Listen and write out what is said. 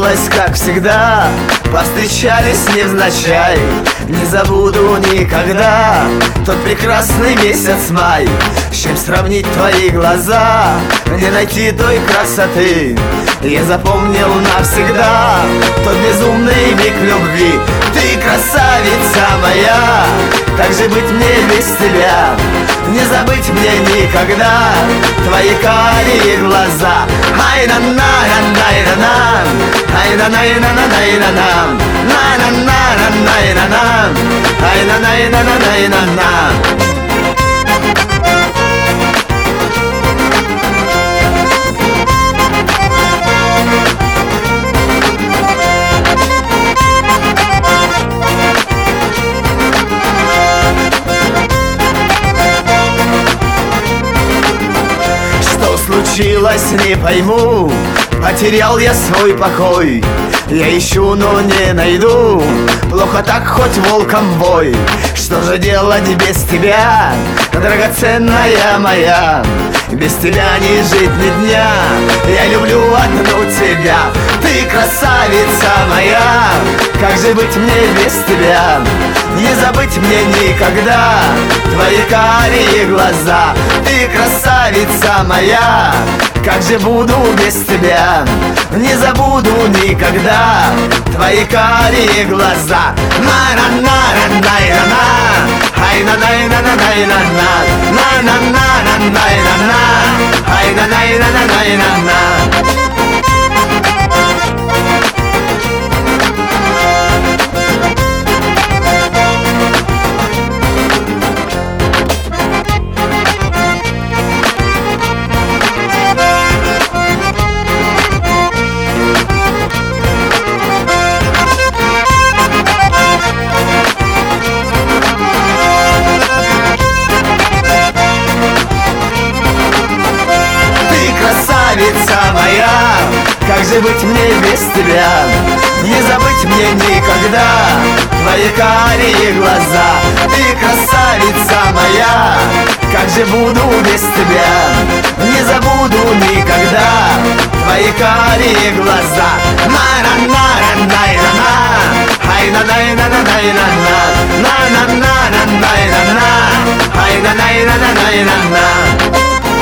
случилось, как всегда. Повстречались невзначай. Не забуду никогда тот прекрасный месяц май. С чем сравнить твои глаза, не найти той красоты. Я запомнил навсегда тот безумный миг любви. Ты красавица моя, как же быть мне без тебя? Не забыть мне никогда твои карие глаза. Ай-на-на-на-най-на-нам, ай-на-най-на-на-най-на-нам, на-на-на-на-най-на-нам, ай-на-най-на-на-най-на-нам. Случилось, не пойму, потерял я свой покой. Я ищу, но не найду, плохо так, хоть волком вой. Что же делать без тебя, драгоценная моя? Без тебя не жить ни дня, я люблю одну тебя. Ты красавица моя, как же быть мне без тебя? Не забыть мне никогда твои карие глаза. Ты красавица моя, как же буду без тебя? Не забуду никогда твои карие глаза. На-на-на-на-най-на-на, ай-на-най-на-на-най-на-на, на-на-на-на-най-на-на, ай-на-най-на-на-най-на-на. Красавица моя, как же быть мне без тебя? Не забыть мне никогда твои карие глаза. Ты красавица моя, как же буду без тебя? Не забуду никогда твои карие глаза. На-на-на-на-най-на-на, ай-на-най-на-на-най-на-на, на-на-на-на-най-на-на, ай-на-най-на-на-най-на-на.